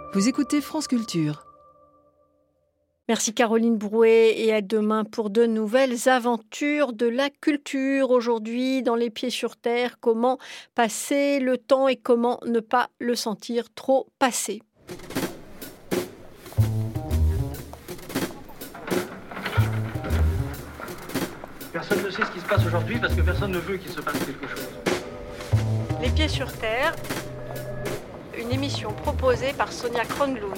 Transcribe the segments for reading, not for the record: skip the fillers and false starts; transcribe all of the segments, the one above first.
Vous écoutez France Culture. Merci Caroline Brouet et à demain pour de nouvelles aventures de la culture. Aujourd'hui, dans Les Pieds sur Terre, comment passer le temps et comment ne pas le sentir trop passer. Personne ne sait ce qui se passe aujourd'hui parce que personne ne veut qu'il se passe quelque chose. Les Pieds sur Terre, une émission proposée par Sonia Kronlund.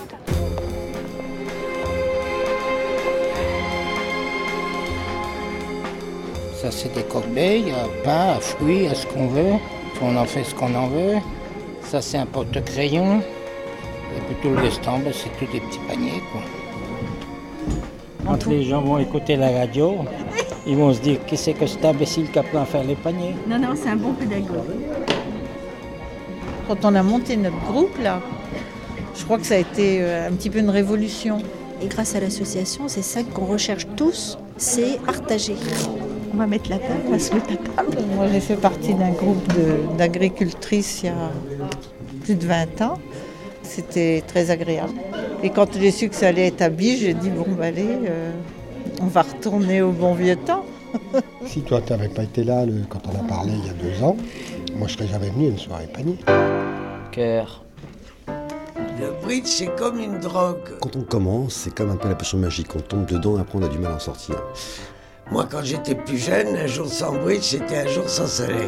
Ça, c'est des corbeilles à pain, à fruits, à ce qu'on veut. On en fait ce qu'on en veut. Ça, c'est un porte-crayon. Et puis tout le restant, c'est tous des petits paniers, quoi. Quand les gens vont écouter la radio, ils vont se dire qui c'est que cet imbécile qui apprend à faire les paniers. Non, c'est un bon pédagogue. Quand on a monté notre groupe, là, je crois que ça a été un petit peu une révolution. Et grâce à l'association, c'est ça qu'on recherche tous, c'est partager. On va mettre la table, on va se mettre à table. Moi, j'ai fait partie d'un groupe d'agricultrices il y a plus de 20 ans. C'était très agréable. Et quand j'ai su que ça allait être à Biche, j'ai dit, allez, on va retourner au bon vieux temps. Si toi, tu n'avais pas été là quand on a parlé il y a 2 ans, moi, je serais jamais venu à une soirée panier. Cœur. Le bridge, c'est comme une drogue. Quand on commence, c'est comme un peu la potion magique. On tombe dedans et après, on a du mal à en sortir. Moi, quand j'étais plus jeune, un jour sans bridge, c'était un jour sans soleil.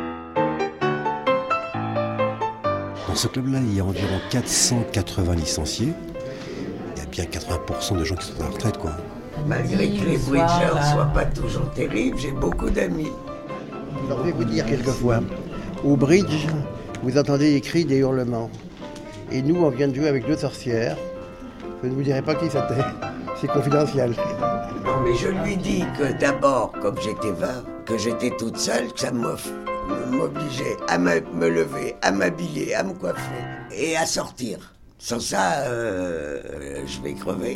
Dans ce club-là, il y a environ 480 licenciés. Il y a bien 80% de gens qui sont à la retraite, quoi. Malgré que les bridgers ne soient pas toujours terribles, j'ai beaucoup d'amis. Je vais vous dire quelquefois, au bridge, vous entendez des cris, des hurlements. Et nous, on vient de jouer avec 2 sorcières. Je ne vous dirai pas qui c'était. C'est confidentiel. Non, mais je lui dis que d'abord, comme j'étais veuve, que j'étais toute seule, que ça m'obligeait à me lever, à m'habiller, à me coiffer et à sortir. Sans ça, je vais crever.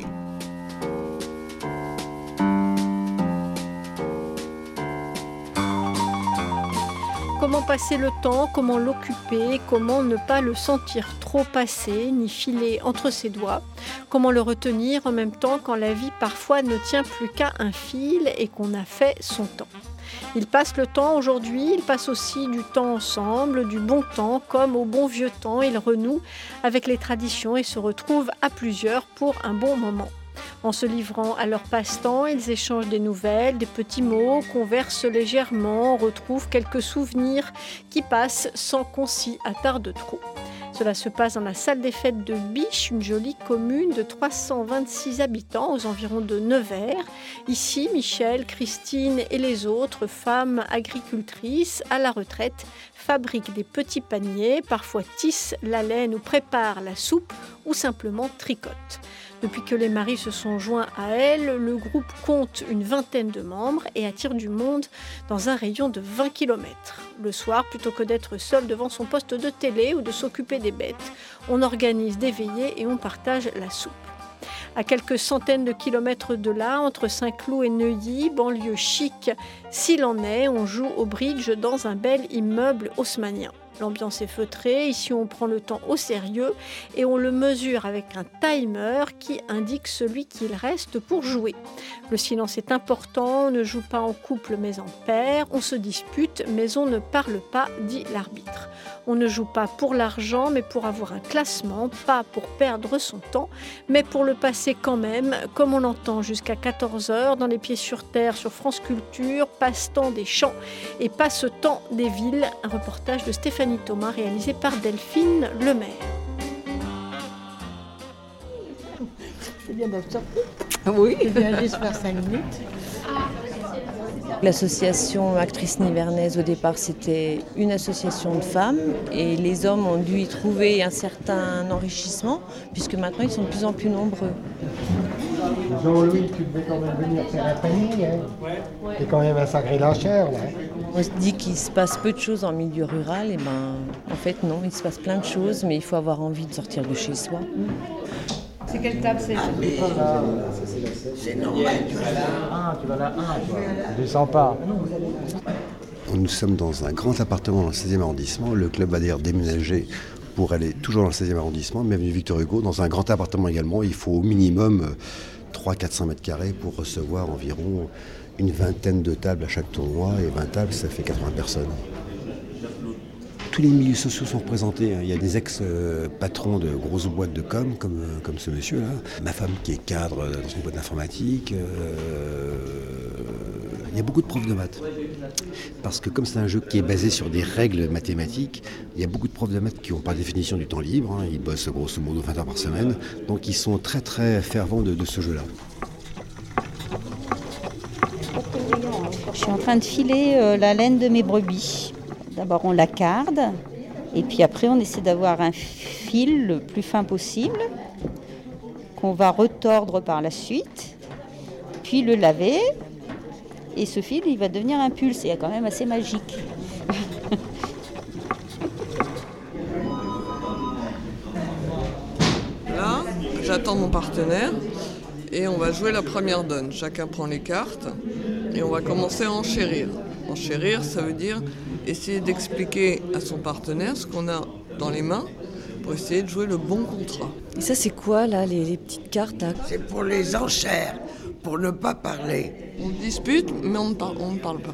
Comment passer le temps, comment l'occuper, comment ne pas le sentir trop passer, ni filer entre ses doigts, comment le retenir en même temps quand la vie parfois ne tient plus qu'à un fil et qu'on a fait son temps. Il passe le temps aujourd'hui, il passe aussi du temps ensemble, du bon temps, comme au bon vieux temps, il renoue avec les traditions et se retrouve à plusieurs pour un bon moment. En se livrant à leur passe-temps, ils échangent des nouvelles, des petits mots, conversent légèrement, retrouvent quelques souvenirs qui passent sans qu'on s'y attarde trop. Cela se passe dans la salle des fêtes de Biche, une jolie commune de 326 habitants aux environs de Nevers. Ici, Michel, Christine et les autres femmes agricultrices à la retraite fabriquent des petits paniers, parfois tissent la laine ou préparent la soupe ou simplement tricotent. Depuis que les maris se sont joints à elle, le groupe compte une vingtaine de membres et attire du monde dans un rayon de 20 km. Le soir, plutôt que d'être seul devant son poste de télé ou de s'occuper des bêtes, on organise des veillées et on partage la soupe. À quelques centaines de kilomètres de là, entre Saint-Cloud et Neuilly, banlieue chic, s'il en est, on joue au bridge dans un bel immeuble haussmannien. L'ambiance est feutrée, ici on prend le temps au sérieux et on le mesure avec un timer qui indique celui qu'il reste pour jouer. Le silence est important, on ne joue pas en couple mais en paire, on se dispute mais on ne parle pas, dit l'arbitre. On ne joue pas pour l'argent mais pour avoir un classement, pas pour perdre son temps, mais pour le passer quand même, comme on l'entend jusqu'à 14h dans Les Pieds sur Terre sur France Culture, passe-temps des champs et passe-temps des villes, un reportage de Stéphanie Thomas réalisé par Delphine Lemaire. C'est bien d'être sorti. Oui. Je viens juste faire 5 minutes. L'association Actrices Nivernaises, au départ, c'était une association de femmes et les hommes ont dû y trouver un certain enrichissement puisque maintenant ils sont de plus en plus nombreux. Jean-Louis, tu devais quand même venir faire un panier, hein. Ouais. T'es quand même un sacré lâcheur, là. On se dit qu'il se passe peu de choses en milieu rural, et en fait non, il se passe plein de choses, mais il faut avoir envie de sortir de chez soi. C'est quelle table c'est? C'est normal. Tu vas là, je descends pas. Nous sommes dans un grand appartement dans le 16e arrondissement. Le club va d'ailleurs déménager pour aller toujours dans le 16e arrondissement, même avenue Victor Hugo, dans un grand appartement également. Il faut au minimum 300-400 mètres carrés pour recevoir environ une vingtaine de tables à chaque tournoi. Et 20 tables, ça fait 80 personnes. Tous les milieux sociaux sont représentés. Il y a des ex-patrons de grosses boîtes de com, comme ce monsieur-là. Ma femme qui est cadre dans une boîte d'informatique. Il y a beaucoup de profs de maths. Parce que comme c'est un jeu qui est basé sur des règles mathématiques, il y a beaucoup de profs de maths qui ont par définition du temps libre. Ils bossent grosso modo 20 heures par semaine. Donc ils sont très très fervents de ce jeu-là. Je suis en train de filer la laine de mes brebis. D'abord on la carde et puis après on essaie d'avoir un fil le plus fin possible qu'on va retordre par la suite, puis le laver et ce fil il va devenir un pull, c'est quand même assez magique. Là, j'attends mon partenaire et on va jouer la première donne. Chacun prend les cartes et on va commencer à enchérir. Enchérir, ça veut dire essayer d'expliquer à son partenaire ce qu'on a dans les mains pour essayer de jouer le bon contrat. Et ça, c'est quoi, là, les petites cartes là ? C'est pour les enchères, pour ne pas parler. On dispute, mais on ne parle pas.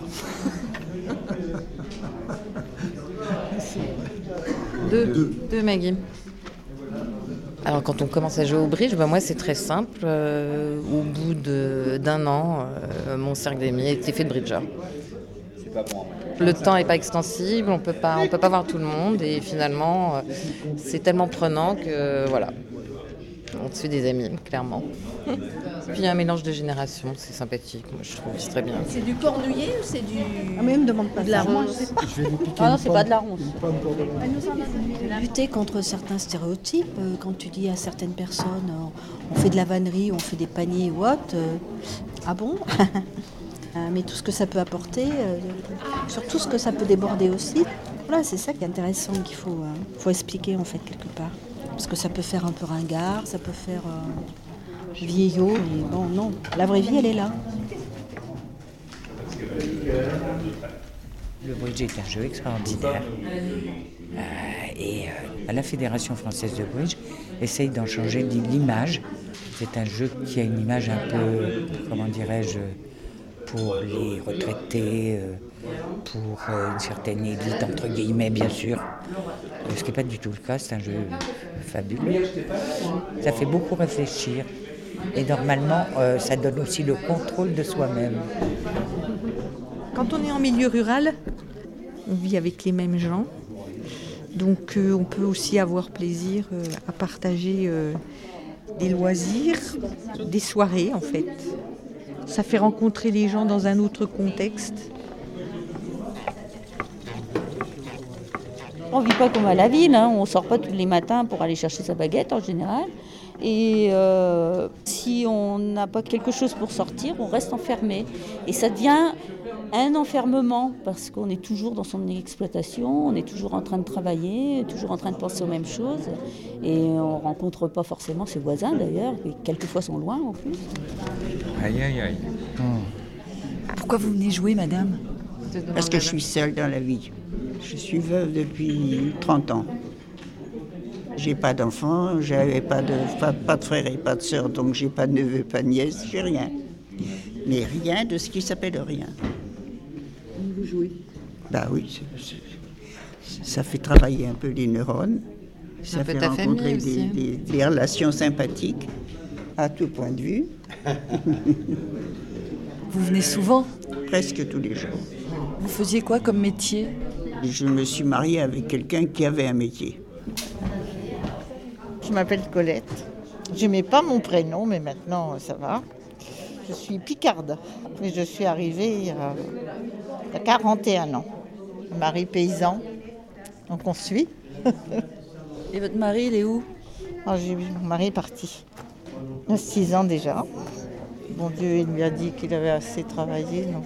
Deux Maggie. Alors quand on commence à jouer au bridge, moi c'est très simple. Au bout d'un an, mon cercle d'amis a été fait de bridgeurs. Le temps n'est pas extensible, on peut pas voir tout le monde et finalement c'est tellement prenant que voilà, on se fait des amis clairement. Puis il y a un mélange de générations, c'est sympathique, moi je trouve, c'est très bien. C'est du cornouiller ou c'est du... Ah mais il me demande pas de la ronce. Ah non, c'est pas de la ronce. Lutter contre certains stéréotypes, quand tu dis à certaines personnes on fait de la vannerie, on fait des paniers ou autre, ah bon? Mais tout ce que ça peut apporter, surtout ce que ça peut déborder aussi. Voilà, c'est ça qui est intéressant, qu'il faut expliquer en fait quelque part. Parce que ça peut faire un peu ringard, ça peut faire vieillot, mais bon non, la vraie vie elle est là. Le bridge est un jeu extraordinaire. Et la Fédération française de bridge essaye d'en changer l'image. C'est un jeu qui a une image un peu, comment dirais-je, pour les retraités, pour une certaine élite, entre guillemets, bien sûr. Ce qui n'est pas du tout le cas, c'est un jeu fabuleux. Ça fait beaucoup réfléchir. Et normalement, ça donne aussi le contrôle de soi-même. Quand on est en milieu rural, on vit avec les mêmes gens. Donc on peut aussi avoir plaisir à partager des loisirs, des soirées en fait. Ça fait rencontrer les gens dans un autre contexte. On ne vit pas comme à la ville, hein. On ne sort pas tous les matins pour aller chercher sa baguette en général. Et si on n'a pas quelque chose pour sortir, on reste enfermé. Et ça devient un enfermement parce qu'on est toujours dans son exploitation, on est toujours en train de travailler, toujours en train de penser aux mêmes choses. Et on ne rencontre pas forcément ses voisins d'ailleurs, qui quelquefois sont loin en plus. Aïe, aïe, aïe. Pourquoi vous venez jouer, madame ? Parce que je suis seule dans la vie. Je suis veuve depuis 30 ans. J'ai pas d'enfants, j'avais pas de frères et pas de sœurs, donc j'ai pas de neveux, pas de nièces, j'ai rien. Mais rien de ce qui s'appelle rien. Vous jouez ? Bah oui, ça fait travailler un peu les neurones. Ça fait rencontrer des relations sympathiques, à tout point de vue. Vous venez souvent ? Presque tous les jours. Vous faisiez quoi comme métier ? Je me suis mariée avec quelqu'un qui avait un métier. Je m'appelle Colette. J'aimais pas mon prénom, mais maintenant ça va. Je suis picarde. Mais je suis arrivée il y a 41 ans. Mari paysan, donc on suit. Et votre mari, il est où ? Mon mari est parti. Il y a 6 ans déjà. Bon Dieu, il lui a dit qu'il avait assez travaillé. Donc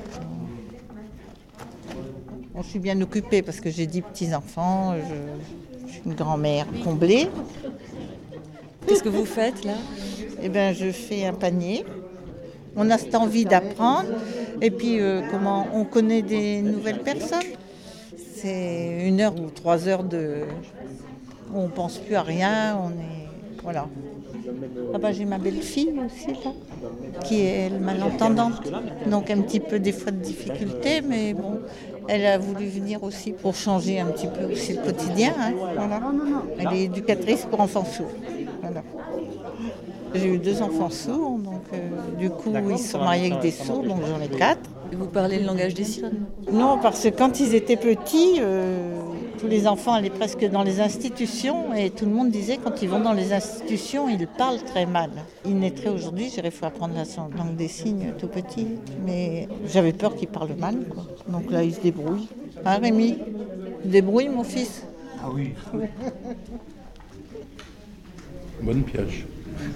on suis bien occupée parce que j'ai 10 petits-enfants. Je suis une grand-mère comblée. Qu'est-ce que vous faites là ? Eh bien, je fais un panier. On a cette envie d'apprendre. Et puis, comment on connaît des nouvelles personnes. C'est 1 heure ou 3 heures de On ne pense plus à rien, voilà. Ah bah, j'ai ma belle-fille aussi là, qui est elle, malentendante. Donc un petit peu des fois de difficulté, mais bon, elle a voulu venir aussi pour changer un petit peu aussi le quotidien. Hein, voilà. Elle est éducatrice pour enfants sourds. Voilà. J'ai eu 2 enfants sourds, donc du coup ils sont mariés avec des sourds, donc j'en ai 4. Et vous parlez le langage des signes ? Non, parce que quand ils étaient petits, tous les enfants allaient presque dans les institutions et tout le monde disait quand ils vont dans les institutions, ils parlent très mal. Ils naîtraient aujourd'hui, j'aurais fait apprendre la langue des signes tout petit, mais j'avais peur qu'ils parlent mal, quoi. Donc là, ils se débrouillent. Hein, Rémi ? Tu te débrouilles, mon fils ? Ah oui. Bonne pioche.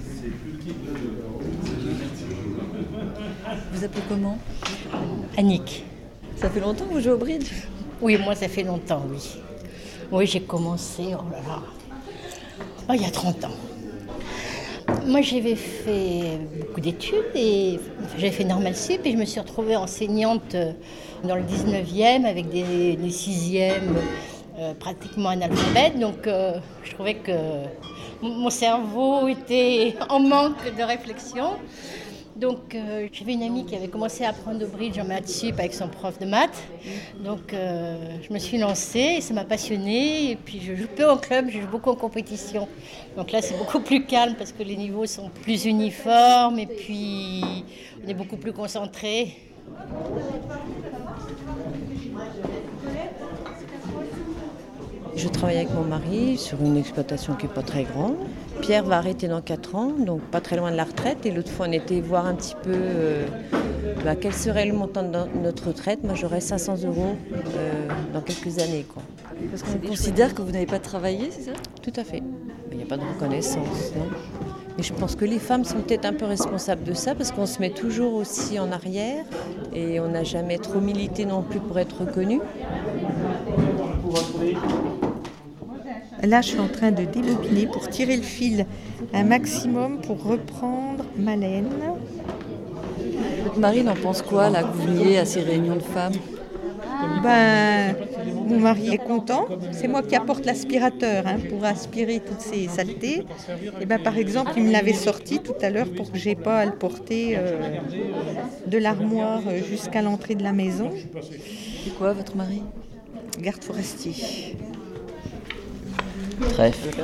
Vous appelez comment ? Annick. Ça fait longtemps que vous jouez au bridge ? Oui, moi ça fait longtemps, oui. Oui, j'ai commencé, il y a 30 ans. Moi j'avais fait beaucoup d'études, j'avais fait Normal Sup et je me suis retrouvée enseignante dans le 19e avec des 6e pratiquement analphabètes. Donc je trouvais que mon cerveau était en manque de réflexion. Donc j'avais une amie qui avait commencé à apprendre au bridge en maths sup avec son prof de maths. Donc je me suis lancée et ça m'a passionnée. Et puis je joue peu en club, je joue beaucoup en compétition. Donc là c'est beaucoup plus calme parce que les niveaux sont plus uniformes et puis on est beaucoup plus concentré. Je travaille avec mon mari sur une exploitation qui n'est pas très grande. Pierre va arrêter dans 4 ans, donc pas très loin de la retraite. Et l'autre fois, on était voir un petit peu quel serait le montant de notre retraite. Moi, j'aurais 500 € dans quelques années, quoi. Parce qu'on considère que vous n'avez pas travaillé, c'est ça ? Tout à fait. Il n'y a pas de reconnaissance, non ? Mais je pense que les femmes sont peut-être un peu responsables de ça parce qu'on se met toujours aussi en arrière et on n'a jamais trop milité non plus pour être reconnu. Là, je suis en train de débobiner pour tirer le fil un maximum pour reprendre ma laine. Votre mari en pense quoi, là, que vous veniez à ces réunions de femmes ? Mon mari est content. C'est moi qui apporte l'aspirateur pour aspirer toutes ces saletés. Et par exemple, il me l'avait sorti tout à l'heure pour que je n'ai pas à le porter de l'armoire jusqu'à l'entrée de la maison. C'est quoi, votre mari ? Garde forestier. Trèfle.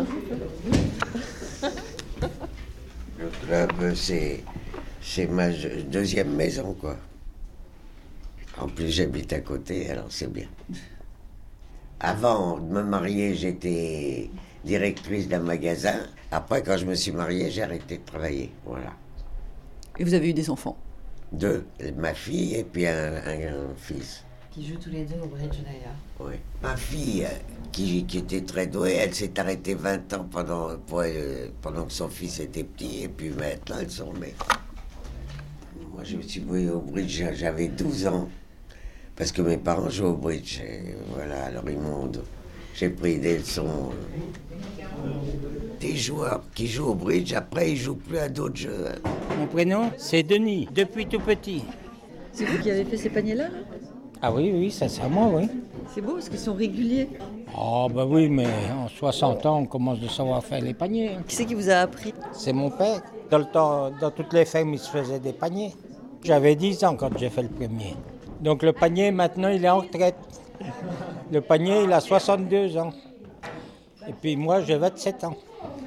Le club, c'est ma deuxième maison, quoi. En plus, j'habite à côté, alors c'est bien. Avant de me marier, j'étais directrice d'un magasin. Après, quand je me suis mariée, j'ai arrêté de travailler, voilà. Et vous avez eu des enfants ? 2, ma fille et puis un fils. Qui jouent tous les 2 au bridge d'ailleurs. Oui. Ma fille, qui était très douée, elle s'est arrêtée 20 ans pendant que son fils était petit, et puis maintenant elles sont maigres. Moi je me suis joué au bridge, j'avais 12 ans, parce que mes parents jouent au bridge, et voilà, alors j'ai pris des leçons des joueurs qui jouent au bridge, après ils jouent plus à d'autres jeux. Mon prénom, c'est Denis, depuis tout petit. C'est vous qui avez fait ces paniers-là ? Ah oui, ça c'est à moi, oui. C'est beau parce qu'ils sont réguliers. Oh bah oui, mais en 60 ans, on commence de savoir faire les paniers. Qui c'est qui vous a appris ? C'est mon père. Dans le temps, dans toutes les fermes, il se faisait des paniers. J'avais 10 ans quand j'ai fait le premier. Donc le panier, maintenant, il est en retraite. Le panier, il a 62 ans. Et puis moi, j'ai 27 ans.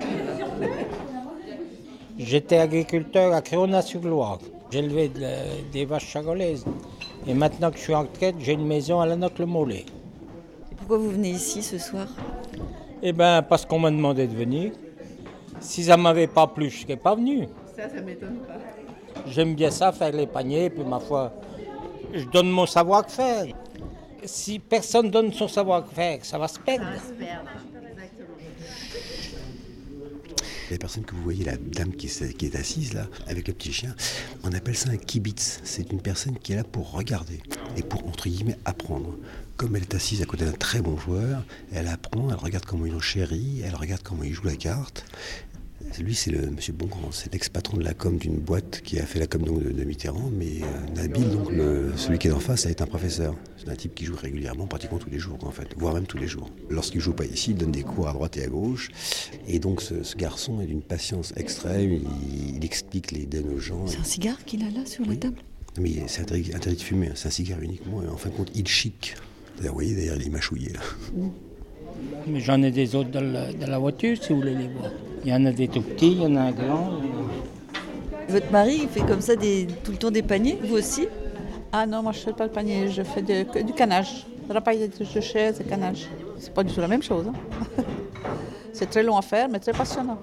J'étais agriculteur à Créonat-sur-Loire. J'élevais des vaches charolaises. Et maintenant que je suis en retraite, j'ai une maison à Lannoy-le-Mollet. Pourquoi vous venez ici ce soir ? Eh bien, parce qu'on m'a demandé de venir. Si ça ne m'avait pas plu, je ne serais pas venu. Ça m'étonne pas. J'aime bien ça, faire les paniers, puis ma foi, je donne mon savoir-faire. Si personne donne son savoir-faire, ça va se perdre. La personne que vous voyez, la dame qui est assise là, avec le petit chien, on appelle ça un kibitz. C'est une personne qui est là pour regarder et pour, entre guillemets, apprendre. Comme elle est assise à côté d'un très bon joueur, elle apprend, elle regarde comment ils ont chéri, elle regarde comment ils jouent la carte. Lui, c'est le monsieur Bongrand, c'est l'ex-patron de la com d'une boîte qui a fait la com donc, de Mitterrand, mais Nabil, donc celui qui est en face, a été un professeur. C'est un type qui joue régulièrement, pratiquement tous les jours en fait, voire même tous les jours. Lorsqu'il joue pas ici, il donne des cours à droite et à gauche, et donc ce garçon est d'une patience extrême, il explique les donnes aux gens. C'est un cigare qu'il a là sur la table? Mais c'est interdit de fumer, c'est un cigare uniquement, et en fin de compte, il chic. Vous voyez, d'ailleurs, il est mâchouillé là. Mais j'en ai des autres dans la voiture, si vous voulez les voir. Il y en a des tout petits, il y en a un grand. Votre mari, il fait comme ça tout le temps des paniers, vous aussi? Ah non, moi je ne fais pas le panier, je fais du canage. Rapaillage de chaises et canage. C'est pas du tout la même chose. Hein. C'est très long à faire, mais très passionnant.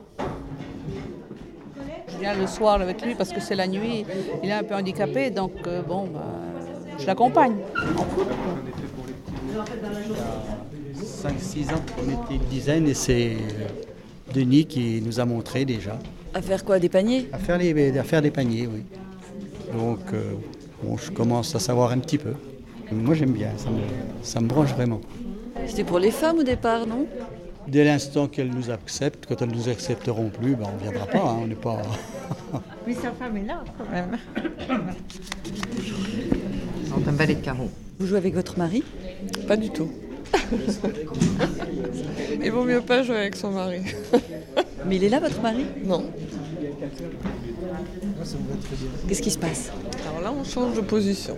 Je viens le soir avec lui parce que c'est la nuit. Il est un peu handicapé, donc je l'accompagne. En couple, quoi. 5-6 ans qu'on était une dizaine et c'est Denis qui nous a montré déjà. À faire quoi, des paniers? À faire des paniers, oui. Donc je commence à savoir un petit peu. Moi j'aime bien, ça me branche vraiment. C'était pour les femmes au départ, non? Dès l'instant qu'elles nous acceptent, quand elles ne nous accepteront plus, on ne viendra pas, hein, on n'est pas... Mais sa femme est là quand même. C'est un balai de carreaux. Vous jouez avec votre mari? Pas du tout. Il vaut mieux pas jouer avec son mari. Mais il est là, votre mari? Non. Qu'est-ce qui se passe? Alors là, on change de position.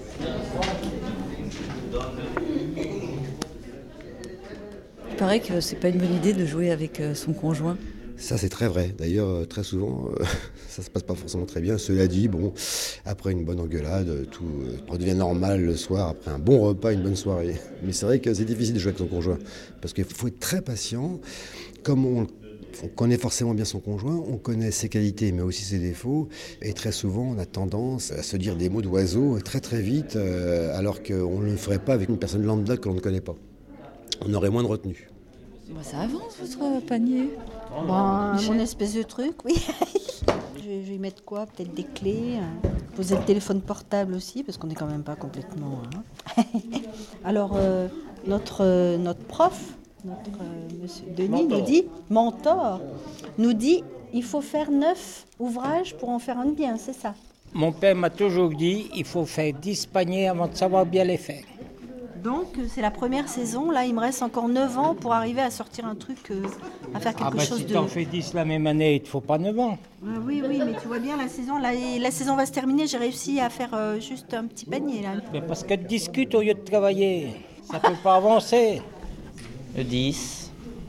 Il paraît que c'est pas une bonne idée de jouer avec son conjoint. Ça, c'est très vrai. D'ailleurs, très souvent, ça se passe pas forcément très bien. Cela dit, après une bonne engueulade, tout redevient normal le soir, après un bon repas, une bonne soirée. Mais c'est vrai que c'est difficile de jouer avec son conjoint, parce qu'il faut être très patient. Comme on connaît forcément bien son conjoint, on connaît ses qualités, mais aussi ses défauts. Et très souvent, on a tendance à se dire des mots d'oiseau très très vite, alors qu'on ne le ferait pas avec une personne lambda que l'on ne connaît pas. On aurait moins de retenue. Ça avance, votre panier? Mon espèce de truc, oui. Je vais y mettre quoi? Peut-être des clés. Poser le téléphone portable aussi, parce qu'on n'est quand même pas complètement... Alors, notre prof, monsieur Denis, nous dit, mentor, nous dit, il faut faire 9 ouvrages pour en faire un bien, c'est ça? Mon père m'a toujours dit, il faut faire 10 paniers avant de savoir bien les faire. Donc, c'est la première saison. Là, il me reste encore 9 ans pour arriver à sortir un truc, à faire quelque chose si de... tu en fais 10 la même année, il ne te faut pas 9 ans. Oui, mais tu vois bien, la saison va se terminer. J'ai réussi à faire juste un petit panier, là. Mais parce que tu discutes au lieu de travailler. Ça ne peut pas avancer. Le 10.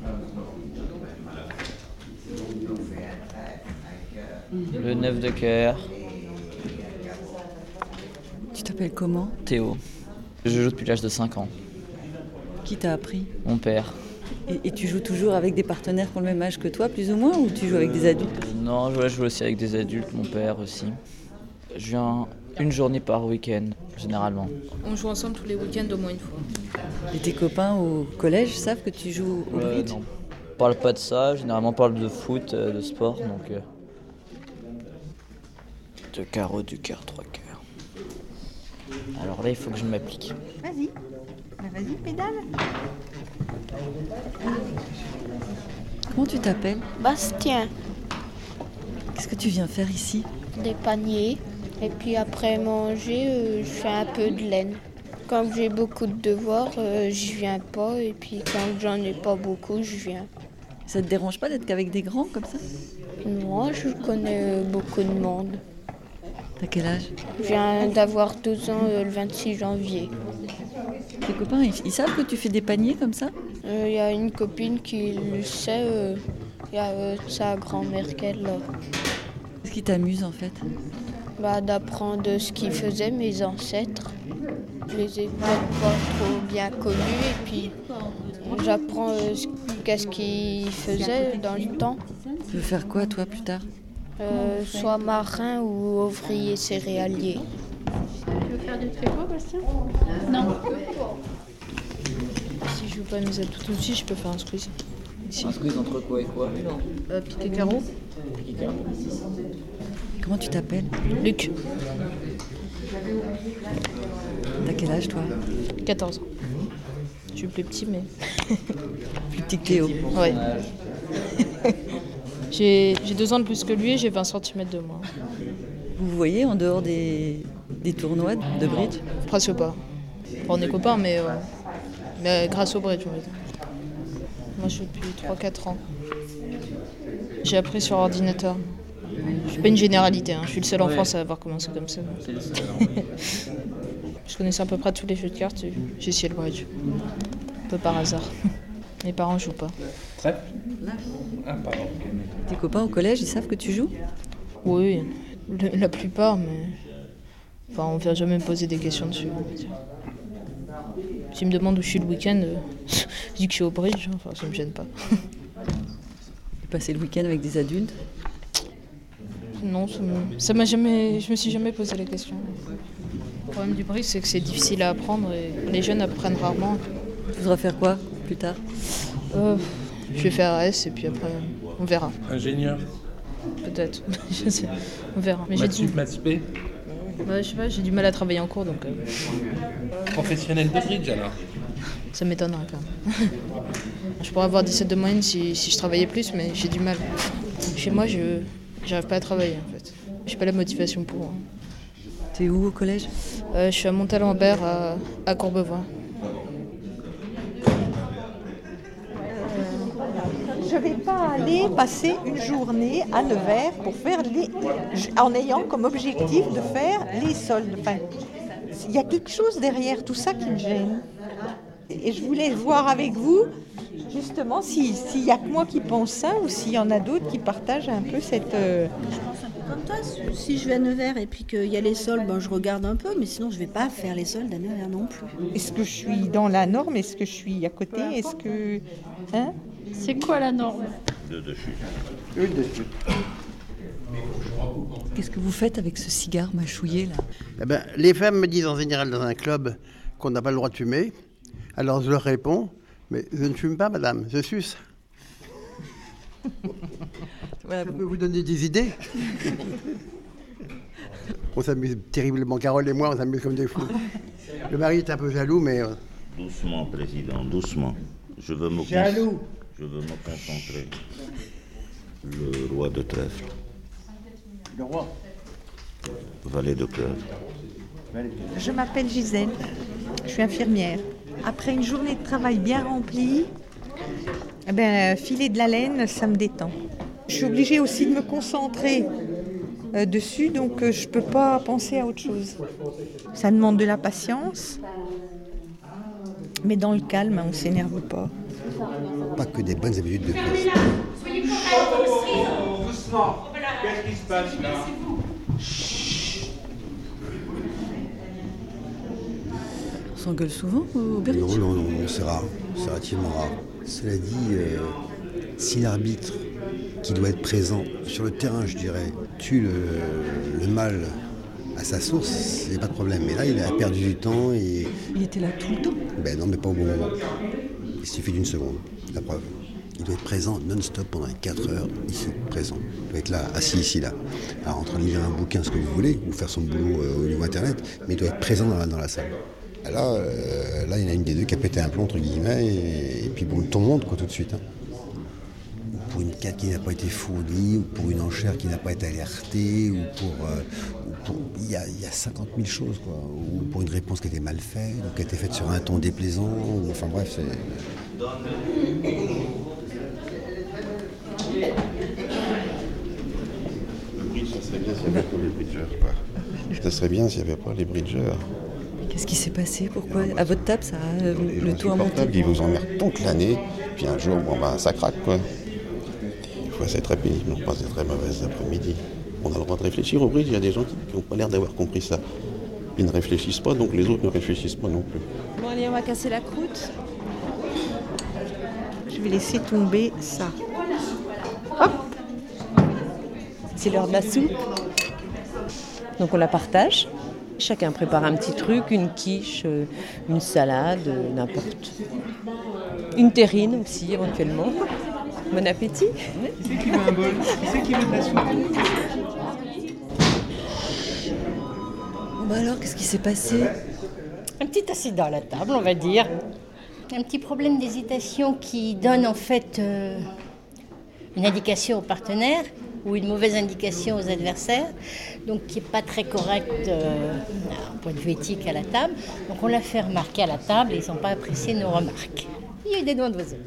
Le 9 de cœur. Tu t'appelles comment? Théo. Je joue depuis l'âge de 5 ans. Qui t'a appris? Mon père. Et tu joues toujours avec des partenaires qui ont le même âge que toi, plus ou moins, ou tu joues avec des adultes? Non, je joue aussi avec des adultes, mon père aussi. Je viens une journée par week-end, généralement. On joue ensemble tous les week-ends au moins une fois. Et tes copains au collège savent que tu joues au bridge? Non, on parle pas de ça, généralement on parle de foot, de sport, donc... De carreau, du cœur, 3 cœurs. Alors là, il faut que je m'applique. Vas-y, pédale. Comment tu t'appelles? Bastien. Qu'est-ce que tu viens faire ici? Des paniers. Et puis après manger, je fais un peu de laine. Quand j'ai beaucoup de devoirs, je viens pas. Et puis quand j'en ai pas beaucoup, je viens. Ça te dérange pas d'être qu'avec des grands comme ça? Moi, je connais beaucoup de monde. T'as quel âge? Je viens d'avoir 12 ans le 26 janvier. Tes copains, ils savent que tu fais des paniers comme ça? Il y a une copine qui le sait. Il y a sa grand-mère qu'elle l'a. Qu'est-ce qui t'amuse en fait? D'apprendre ce qu'ils faisaient mes ancêtres. Je les ai peut-être pas trop bien connus. Et puis j'apprends qu'est-ce qu'ils faisaient dans le temps. Tu veux faire quoi toi plus tard? Soit marin ou ouvrier céréalier. Tu veux faire du tricot, Bastien? Non. Si je veux pas mes atouts aussi, je peux faire un squeeze. Ici. Un squeeze entre quoi et quoi? Piqué carreau. Comment tu t'appelles? Luc. T'as quel âge toi? 14 ans. Je suis plus petit, mais... Plus petit que Théo. Ouais. Je J'ai 2 ans de plus que lui et j'ai 20 cm de moins. Vous vous voyez en dehors des tournois de bridge? Presque pas. On est copains, mais grâce au bridge, on va dire. Moi, je joue depuis 3-4 ans. J'ai appris sur ordinateur. Je suis pas une généralité, hein. Je suis le seul en France à avoir commencé comme ça. Je connaissais à peu près tous les jeux de cartes et j'ai essayé le bridge. Un peu par hasard. Mes parents jouent pas. Trèfle? Ah, pardon. Tes copains au collège, ils savent que tu joues? Oui, la plupart, mais... Enfin, on ne vient jamais me poser des questions dessus. S'ils me demandent où je suis le week-end, je dis que je suis au bridge, enfin, ça me gêne pas. Et passer le week-end avec des adultes? Non, ça m'a jamais... Je me suis jamais posé la question. Le problème du bridge, c'est que c'est difficile à apprendre et les jeunes apprennent rarement. Tu voudras faire quoi plus tard? Je vais faire AS et puis après, on verra. Ingénieur? Peut-être, je sais, on verra. Mais Maths Sup, Maths P? Je sais pas, j'ai du mal à travailler en cours, donc... Professionnel de bridge, alors? Ça m'étonnerait quand même. Je pourrais avoir 17 de moyenne si je travaillais plus, mais j'ai du mal. Chez moi, j'arrive pas à travailler, en fait. J'ai pas la motivation pour. T'es où au collège? Je suis à Montalembert, à Courbevoie. Je ne vais pas aller passer une journée à Nevers en ayant comme objectif de faire les soldes. Enfin, il y a quelque chose derrière tout ça qui me gêne. Et je voulais voir avec vous, justement, s'il y a que moi qui pense ça ou s'il y en a d'autres qui partagent un peu cette... Je pense un peu comme toi. Si je vais à Nevers et puis qu'il y a les soldes, je regarde un peu, mais sinon je ne vais pas faire les soldes à Nevers non plus. Est-ce que je suis dans la norme? Est-ce que je suis à côté? Est-ce que... Hein? C'est quoi la norme? Deux de chute. Une de chute. Qu'est-ce que vous faites avec ce cigare mâchouillé là? Les femmes me disent en général dans un club qu'on n'a pas le droit de fumer. Alors je leur réponds, mais je ne fume pas madame, je suce. Voilà, je peux vous donner des idées. On s'amuse terriblement, Carole et moi, on s'amuse comme des fous. Le mari est un peu jaloux, mais... Doucement, président, doucement. Je veux me concentrer. Le roi de trèfle. Le roi. Valet de cœur. Je m'appelle Gisèle, je suis infirmière. Après une journée de travail bien remplie, filer de la laine, ça me détend. Je suis obligée aussi de me concentrer dessus, donc je ne peux pas penser à autre chose. Ça demande de la patience, mais dans le calme, on ne s'énerve pas. Pas que des bonnes habitudes de vie. Doucement. Qu'est-ce qui se passe là? On s'engueule souvent au bridge? Non, c'est rare. C'est relativement rare. Cela dit, si l'arbitre qui doit être présent sur le terrain, je dirais, tue le mal à sa source, il n'y a pas de problème. Mais là, il a perdu du temps et... Il était là tout le temps? Non, mais pas au bon moment. Il suffit d'une seconde, la preuve. Il doit être présent non-stop pendant les 4 heures, ici, présent. Il doit être là, assis ici, là. Alors, en train de lire un bouquin, ce que vous voulez, ou faire son boulot au niveau Internet, mais il doit être présent dans la salle. Là, il y en a une des deux qui a pété un plomb, entre guillemets, et puis bon, tout le monde, quoi, tout de suite. Hein. Pour une carte qui n'a pas été fournie, ou pour une enchère qui n'a pas été alertée, ou pour... Il y a 50 000 choses, quoi. Ou pour une réponse qui a été mal faite, ou qui a été faite sur un ton déplaisant, ou, enfin bref, c'est... Le bridge, ça serait bien s'il n'y avait pas les bridgeurs, quoi. Ça serait bien s'il n'y avait pas les bridgeurs. Qu'est-ce qui s'est passé? Pourquoi? À votre table, ça a le taux a monté? Ils vous emmerdent toute l'année, puis un jour, ça craque, quoi. Des fois, c'est très pénible, on passe des très mauvaises après-midi. On a le droit de réfléchir au bridge, il y a des gens qui n'ont pas l'air d'avoir compris ça. Ils ne réfléchissent pas, donc les autres ne réfléchissent pas non plus. Bon, allez, on va casser la croûte. Je vais laisser tomber ça. Hop! C'est l'heure de la soupe. Donc on la partage. Chacun prépare un petit truc, une quiche, une salade, n'importe. Une terrine aussi, éventuellement. Bon appétit. Qui c'est qui veut un bol? Qui c'est qui veut de la soupe? Alors, qu'est-ce qui s'est passé? Un petit accident à la table, on va dire. Un petit problème d'hésitation qui donne en fait une indication aux partenaires ou une mauvaise indication aux adversaires, donc qui n'est pas très correcte d'un point de vue éthique à la table. Donc on l'a fait remarquer à la table et ils n'ont pas apprécié nos remarques. Il y a eu des noms d'oiseaux.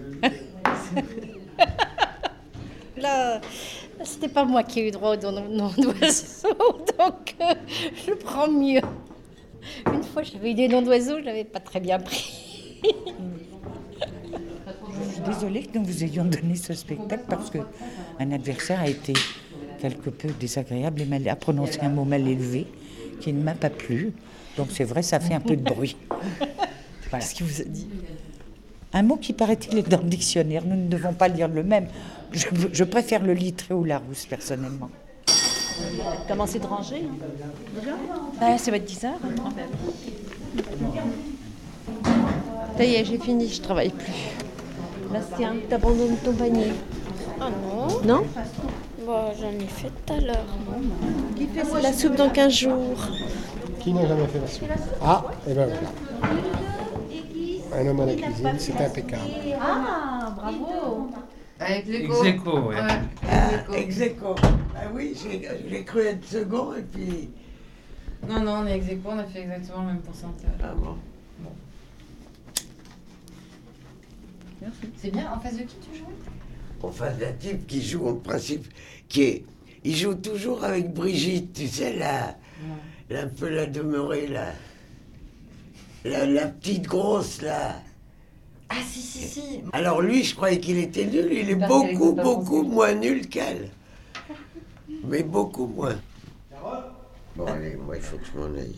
Là, c'était pas moi qui ai eu droit aux noms d'oiseaux, donc je prends mieux. Une fois, j'avais eu des noms d'oiseaux, je l'avais pas très bien pris. Je suis désolée que nous vous ayons donné ce spectacle parce qu'un adversaire a été quelque peu désagréable et a prononcé un mot mal élevé qui ne m'a pas plu. Donc c'est vrai, ça fait un peu de bruit. Voilà. Qu'est-ce qu'il vous a dit ? Un mot qui paraît-il est dans le dictionnaire. Nous ne devons pas lire le même. Je préfère le Littré ou Larousse, personnellement. Commencez de ranger. Ça va être 10 heures. Ça y est, j'ai fini, je travaille plus. Bastien, t'abandonnes ton panier. Ah non. Non ? Bah, j'en ai fait tout à l'heure. Qui fait la soupe dans 15 jours ? Qui n'a jamais fait la soupe? Ah, et ben voilà. Un homme à la cuisine, c'est impeccable. Ah, bravo. Avec l'écho. Ex-aequo, ouais. Ex-aequo. Ah oui, j'ai cru être second et puis... Non, on est ex-aequo, on a fait exactement le même pourcentage. Ah bon. Merci. C'est bien, en face de qui tu joues? En face d'un type qui joue en principe, il joue toujours avec Brigitte, tu sais, un peu la demeurée, la petite grosse, là. Ah si. Alors lui, je croyais qu'il était nul, il est beaucoup moins nul qu'elle. Mais beaucoup moins. Bon allez, moi il faut que je m'en aille.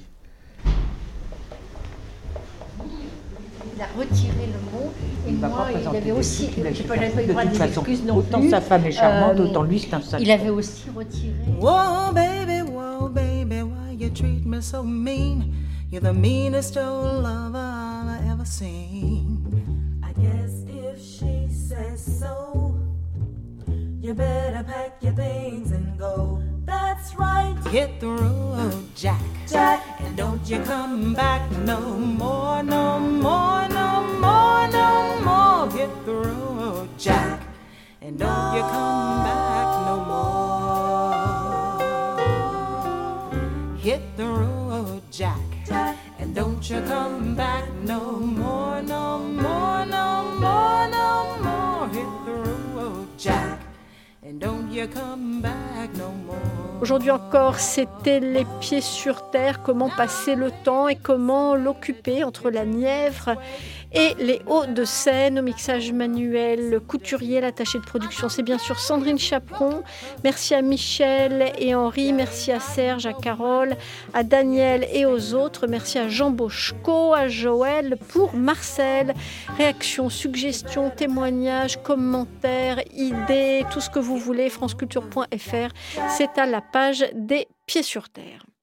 Il a retiré le mot et moi, il avait aussi... De autant sa femme est charmante, autant lui c'est un sale. Il avait aussi retiré... Whoa, baby, why you treat me so mean? You're the meanest old lover I've ever seen. I guess if she says so, you better pack your things and go. That's right. Hit the road, Jack. And don't you come back no more, no more, no more, no more. Hit the road, Jack. And don't you come back no more. Hit the road, Jack. And don't you come back no more, no more, no more, no more. Hit the road, Jack. And don't you come back no more. Aujourd'hui encore, c'était les pieds sur terre, comment passer le temps et comment l'occuper entre la Nièvre et les Hauts-de-Seine. Au mixage manuel, le couturier, l'attaché de production, c'est bien sûr Sandrine Chaperon. Merci à Michel et Henri, merci à Serge, à Carole, à Daniel et aux autres. Merci à Jean Bochco, à Joël, pour Marcel. Réactions, suggestions, témoignages, commentaires, idées, tout ce que vous voulez, franceculture.fr. C'est à la page des Pieds sur terre.